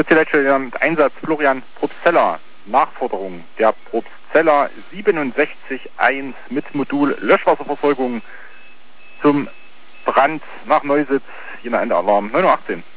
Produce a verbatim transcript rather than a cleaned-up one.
Ritzileitstelle Einsatz Florian Probstzeller. Nachforderung der Probstzeller siebenundsechzig eins mit Modul Löschwasserversorgung zum Brand nach Neusitz. Jener Ende Alarm neun Uhr achtzehn.